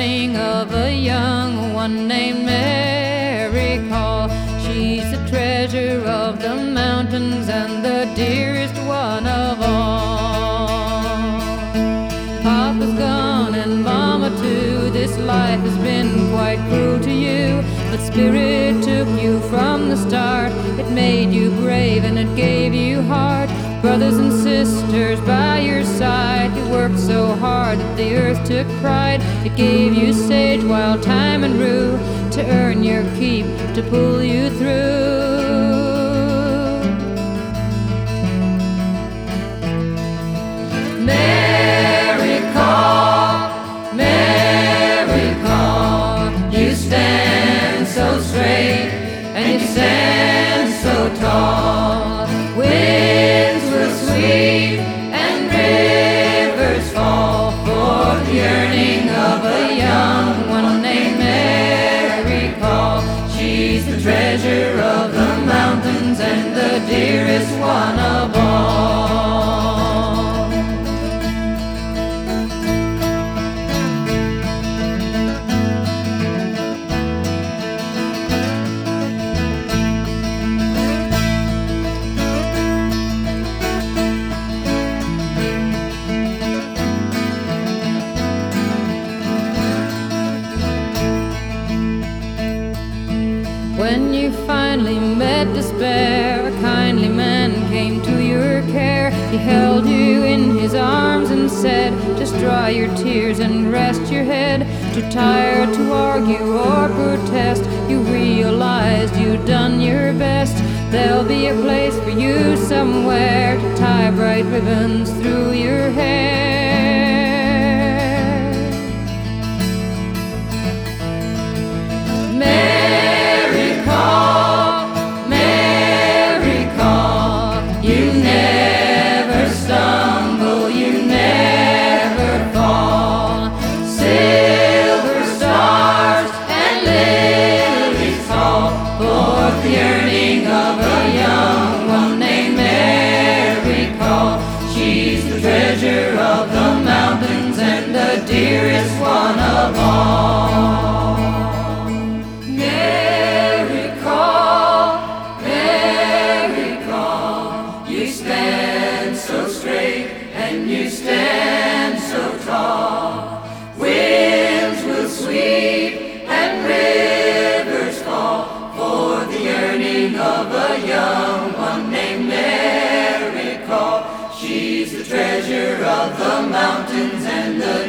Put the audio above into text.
yearning of a young one named Mary Call. She's the treasure of the mountains and the dearest one of all. Papa's gone and Mama too. This life has been quite cruel to you, but Spirit took you from the start. It made you brave and it gave you heart. Brothers and sisters by your side, you worked so hard that the earth took pride. It gave you sage, wild thyme and rue to earn your keep, to pull you through. Mary Call, you stand so straight and you stand so tall. Winds will sweep and rivers fall for the yearning of a young one named Mary Call. She's the treasure of the mountains and the dearest one of all. When you finally met despair, a kindly man came to your care. He held you in his arms and said, just dry your tears and rest your head. Too tired to argue or protest, you realized you'd done your best. There'll be a place for you somewhere to tie bright ribbons through your hair. You never stumble, you never fall. Silver stars and lilies fall for the yearning of a young one named Mary Call. She's the treasure of the mountains and the dearest one of all. You stand so straight and you stand so tall. Winds will sweep and rivers fall for the yearning of a young one named Mary Call. She's the treasure of the mountains and the